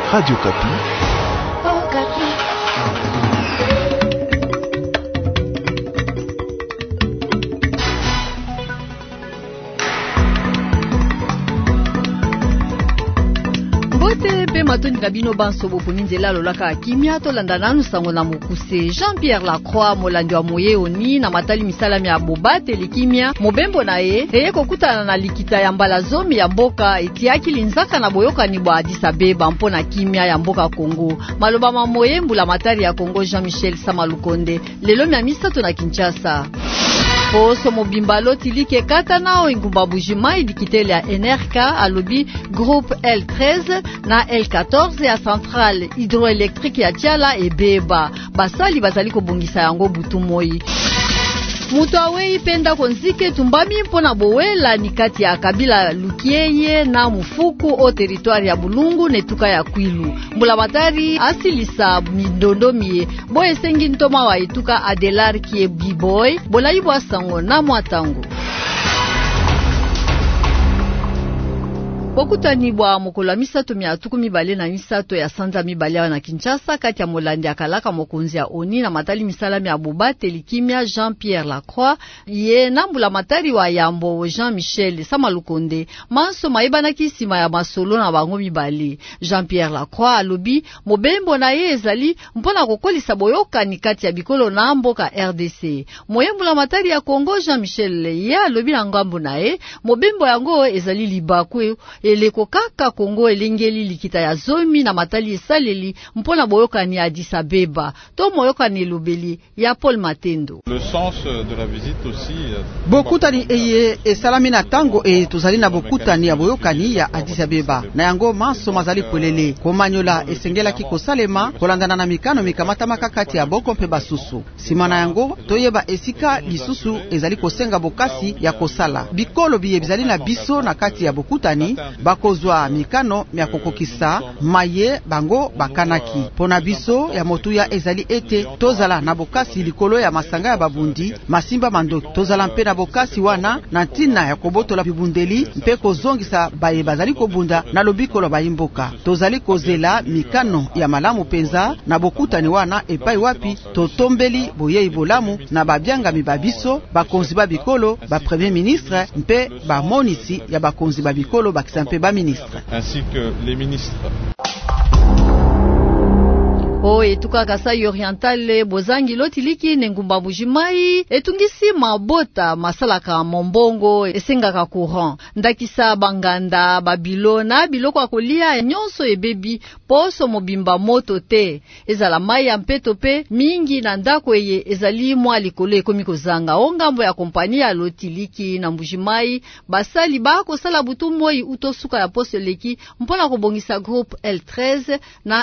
Radio Kapi. Oh, Kapi. Bote pe matoni na bino banso boponi nzela lolaka kimia to landa nanu sango na mokuse Jean-Pierre Lacroix molandi wa moye oni na matali misalami ya bobate likimia mobembo na ye eye kokutana na likita ya mbala zomi ya mboka etiaki linzaka na boyokani bwa Addis Abeba mpona kimia ya mboka Kongo maloba mamoye mbula matari ya Kongo Jean-Michel Samalukonde lelo mia misato na Kinshasa. Poso mobimba lotilike kata nao ingumba Bujimai dikitele ya NRK alobi groupe L13 na L14 ya centrale hydroélectrique ya Tiala ebeba basali bazali kobongisa yango butu moi. Mutu awe penda konzike tumbami mpona bowela ni kati ya kabila Lukieye na Mufuku o territoire ya Bulungu netuka ya Kwilu. Mbula matari asilisa mindondomie boye sengi ntoma wa ituka Adelar kie biboy bola ibwa sango na mwatango. Bokutani bwa mokolo misato miatuku mibale na misato ya sanza mibale na Kinshasa kati ya molandi akalaka mokonzi ya oni na matali misalami ya bobate likimia Jean-Pierre Lacroix ye nambula matari wa yambo Jean-Michel Samalukonde manso maibana kisima ya masolo na bango mibale. Jean-Pierre Lacroix alobi mobembo na ye ezali mpona kokolisa boyokani kati ya bikolo na mboka RDC. Moyembula matari ya Kongo Jean-Michel ye alobi na ngambo na ye mobembo yango ezali libakwe eleko kaka Kongo elengeli likita ya zomi na matali esaleli mpona boyokani ya Addis Abeba to moyokani lobeli ya Paul Matendo. Le sens de la visite aussi bokutani eye esalami na tango tozali na bokutani ya boyokani ya Addis Abeba na yango manso mazali polele komanyola esengelaki kosalema kolandana na mikano mikamata kati ya boko mpe basusu sima na yango toyeba esika lisusu ezali kosenga bokasi ya kosala bikolo biye bizali na biso na kati ya bokutani bakozwa mikano mya kokokisa maye bango bakanaki pona biso ya motuya ezali ete tozala na bokasi likolo ya masanga ya babundi masimba mando tozala mpe na bokasi wana na ntina ya kobotola bibundeli mpe kozongisa baye bazali kobunda na lobikolo bayimboka tozali kozela mikano ya malamu penza na bokutani wana epai wapi totombeli boyei bolamu na babyangami babiso bakonzi babikolo ba premier ministre mpe bamonisi ya bakonzi babikolo bakisa mpe ba ministre ainsi que les ministres. Etuka Kasai Oriental bozangi lotiliki nengumba Bujimai etungisi mabota masalaka mombongo esengaka courant ndakisa banganda babilo na biloko akolia nyonso ebebi poso mobimba moto te ezala mai ya mpeto pe mingi na ndako eye ezali mwa likolo ekomi kozanga ongambo ya kompani ya lotiliki na Bujimai basali bako sala butu moi utosuka ya poseleki mpona kobongisa groupe L13 na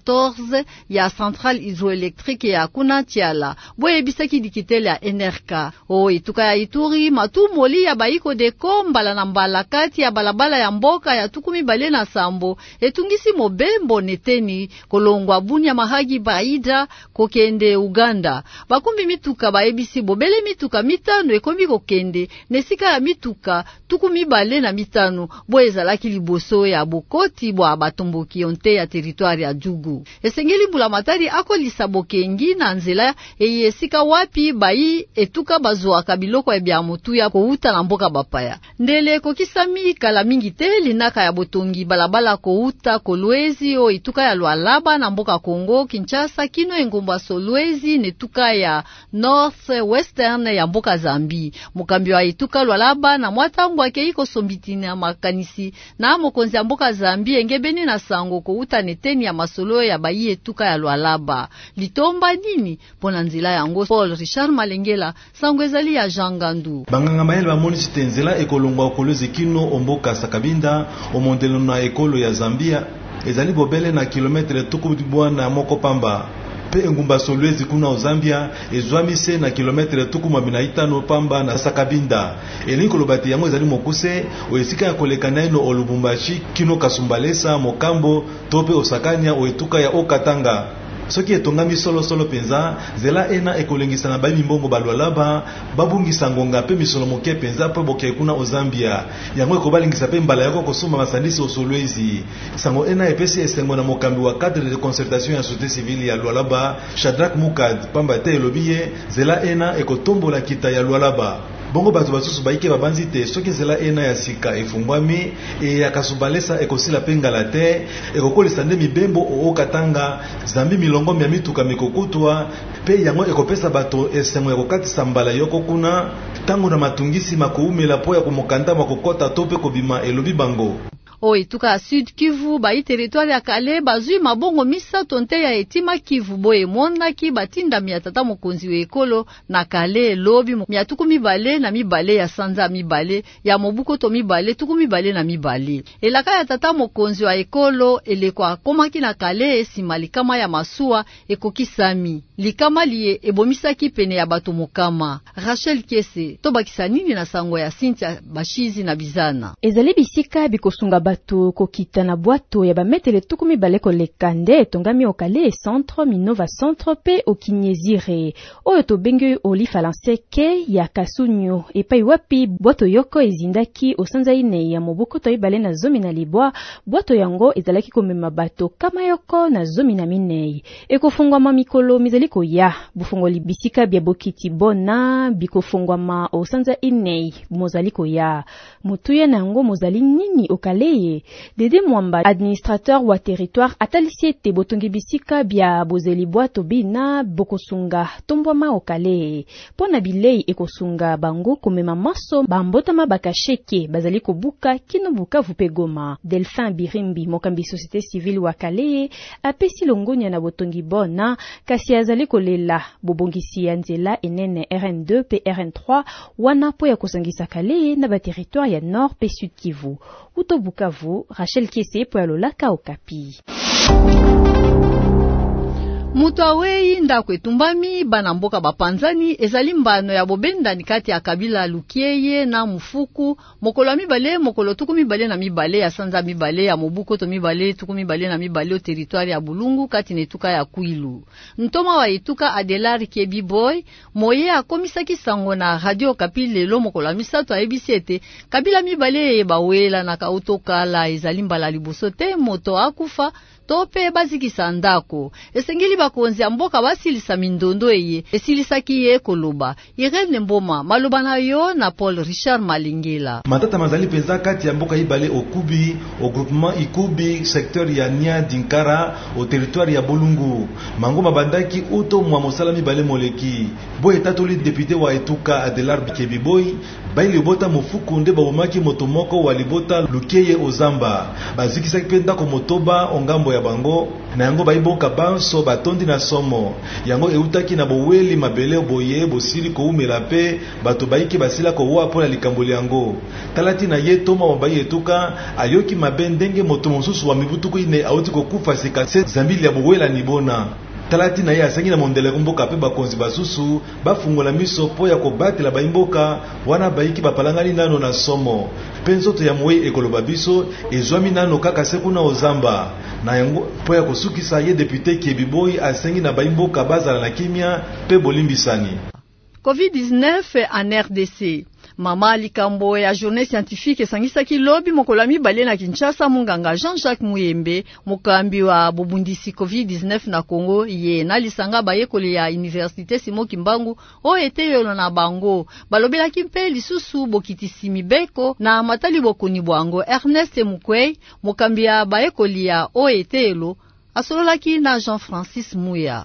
L14 ya centrale hydroélectrique ya kuna Tiala boye bisaki dikitele ya NRK ituka ya Ituri matumoli ya baiko de kombala na mbala kati ya balabala ya mboka ya tukumi bale na sambo etungisi mobembo neteni kolongwa Bunia Mahagi Baida kokende Uganda bakumbi mituka baebisi bobele mituka mitano ekomi kokende nesika ya mituka tukumi bale na mitano boye zalaki liboso ya bokoti bwa batomboki onte ya territoire ya Jugu esengeli mbula matari akolisa bokengi na nzela eyesika wapi bayi etuka bazwa kabiloko ebya motuya kouta na mboka bapaya ndele kokisami kala mingi te linaka ya botongi balabala kouta Kolwezi o ituka ya Lualaba na mboka Kongo Kinshasa kino engomba Solwezi netuka ya North Western ya mboka Zambi mukambi wa ituka Lualaba na mwatangu akeiko sombitini ya makanisi na mokonzi ya mboka Zambi engebeni na sango kouta neteni ya masolo ya bayi etuka ya Lualaba litomba nini pona nzela yango Paul Richard Malengela sango ezali ya Jangandu banganga mayele bamonisi tenzela ekolongwa Kolwezi kino omboka Sakabinda omondelo na ekolo ya Zambia ezali bobele na kilometre tukubwana moko pamba pe engumba Solwezi kuna o Zambia ezwamise na kilometre tukumabinaitano pamba na Sakabinda elinkolo bati yango ezali mokuse oesika ya kolekana ino olubumbashi kino Kasumbalesa mokambo tope osakanya oetuka ya Okatanga soki etongami solo penza zela ena ekolengisa na bayi mbongo balwalaba babungisa ngonga pe misolo moke penza pe boke kuna o Zambia yango ekobalingisa pe mbala yako kosoma masandisi osolwezi sango ena epesi esengo na mokambi wa cadre de concertation ya société civile ya Lualaba Shadrack Mukad pamba te elobiye zela ena ekotombola kita ya Lualaba bongo bato basusu baike babanzi te soki zela ena ya sika efumbwami ya kasubalesa ekosila pengala te ekokolisa nde mibembo ookatanga zambi milongo mia mituka mikokutwa pe yango ekopesa bato esengo ya kokatisa mbala yoko kuna tango na matungisi makoumela po ya komokanda makokota to pe kobima elobi bango. Etuka Sud Kivu bayi territoire ya Kale bazui mabongo misato nte ya etima Kivu boye monaki batinda miatata mokonzi we ekolo na Kale lobi miatuku mibale na mibale ya sanza mibale ya mobuko to mibale tuku mibale na mibale elaka ya tata mokonzi wa ekolo elekwa komaki na Kale esima likama ya masuwa ekokisami likama liye ebomisaki pene ya bato mokama. Rachel Kese to bakisa nini na sango ya Cynthia Bashizi na Bizana ezali bisika bikosunga bato kokita na bwato ya bametele tuku mibale koleka nde etongami okale centre Minova centre pe okinyezire oyo tobengi olifalanseke ya Kasunyo epai wapi bwato yoko ezindaki osanza ine ya mobuko to ibale na zomi na libwa bwato yango ezalaki komema bato kama yoko na zomi na minei ekofungwama mikolo mizaliko ya bufungoli bisika bya bokiti bona bikofungwama osanza ine mozaliko ya mutuye nango mozali nini okale Dede Mwamba administrateur wa territoire atalisi te botongi bisika bya bozeli bwato bina bokosunga tombwama okale pona bilei ekosunga bango komema maso bambotama bakasheke bazali kobuka kino Bukavu pe Goma. Delphin Birimbi mokambi société civile wa Kale apesi longonya na botongi bona kasi azali kolela bobongisi ya nzela enene RN2 pe RN3 wana po ya kosangisa Kale na ba territoire ya Nord pe Sud Kivu. Uto Bukavu, Rachel Kese po ya Lolaka Okapi. Mutu awei ndako etumbami bana mboka bapanzani ezali mbano ya bobendani kati ya kabila Lukieye na Mufuku mokolo ya mibale mokolo tuku mibale na mibale ya sanza mibale ya mobuko to mibale tuku mibale na mibale o territoire ya Bulungu kati netuka ya Kwilu. Ntoma wa etuka Adelar Kebi Boy moye akomisaki sango na Radio Okapi lelo mokolo ya misato ayebisi ete kabila mibale bawela na kautokala ezali mbala liboso te moto akufa tope bazikisa ndako esengeli bakonzi ya mboka basilisa mindondo eye esilisaki ye koloba Irene Mboma maloba na yo na Paul Richard Malingela matata mazali penza kati ya mboka ibale okubi au groupement ikubi secteur ya Nia Dinkara au territoire ya Bolungu mango mabandaki uto mwa mosala mibale moleki boye tatoli député wa etuka Adelar Kebiboy baili bota Mufuku nde babomaki moto moko walibota Lukeye Ozamba bazikisaki penda ko motoba ongambo ya bango na yango baiboka banso batondi na somo yango eutaki na boweli mabele boye bosili ko umela pe bato baiki basila ko wa pola likamboli yango talati na ye toma wabaye etuka ayoki mabendenge moto mosusu wa mibutuko ine auti ko kufa sika zambili ya bowela nibona talati na ye asangi na mondele mboka pe bakonzi basusu bafungola miso po ya kobatela baimboka wana baiki bapalangani nano na somo penzoto ya moye ekoloba biso ezwami nano kaka sekuna Ozamba na yango po ya kosukisa ye député Kebiboy asangi na baimboka bazala na kimia pe bolimbisani. COVID-19 en RDC. Mama likambo ya journée scientifique esangisaki lobi mokolo mibale na Kinshasa munganga Jean-Jacques Muyembe mokambi wa bobundisi COVID-19 na Congo ye na lisanga bayekoli ya Université Simon Kimbangu o eteyolo na bango balobelaki mpe lisusu bokitisi mibeko na matali bokoni bwango. Ernest Mukwei mokambi ya bayekoli ya o eteyolo asololaki na Jean-Francis Mouya.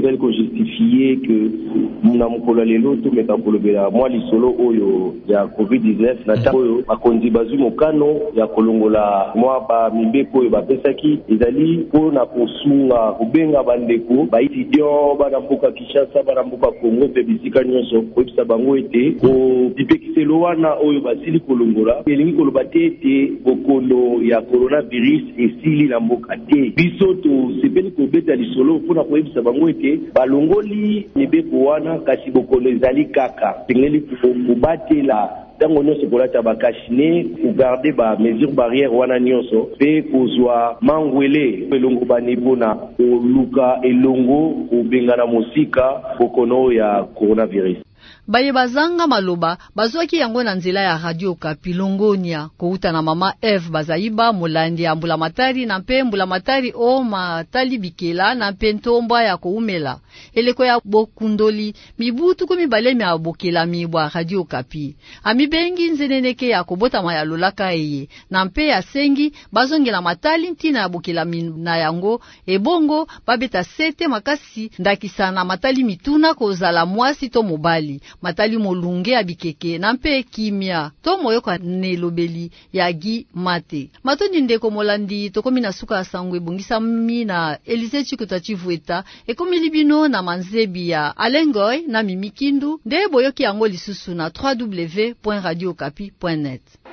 Que na mukolo lelo to metakolobela mwa lisolo oyo ya COVID-19 na tayo bakonzi bazwi mokano ya kolongola mwa ba mibeko oyo bapesaki ezali pona kosunga kubenga bandeko ba étudiant bana mboka Kinshasa bana mboka Congo pe bisika nyonso koyebisa bango ete ko bipekiselo wana oyo basili kolongola elingi koloba te ete bokono ya coronavirus esili na mboka te biso to sepeli kobeta lisolo pona koyebisa bango ete balongoli mibeko wana kasi bokono ezali kaka tengeli kubatela tango nyonso kolata bakashine kogarde bamesure barrière wana nyonso mpe kozwa mangwele elongo banipo na koluka elongo kobengana mosika pokono ya coronavirus. Baye bazanga maloba bazwaki yango na nzela ya Radio Okapi Longonia kouta na mama Eve Bazaiba molandi ya Mbulamatari na mpe Mbulamatari o matali bikela na mpe ntomba ya koumela eleko ya bokundoli mibutu komibale ya bokela mibwa Radio Okapi amibengi nzeneneke ya kobota ya lolaka eye na mpe ya sengi bazongela matali ntina ya bokela na yango ebongo babeta sete makasi ndakisa na matali mituna kozala mwasi to mobali matali molunge abikeke na mpe kimia to moyoka nelobeli ya gi mate matoni ndeko molandi tokomi na suka sangwe bungisa mina Elize Chikuta Chivueta ekomili bino na manzebi ya Alengoy na Mimikindu nde boyoki yango lisusu na www.radiokapi.net.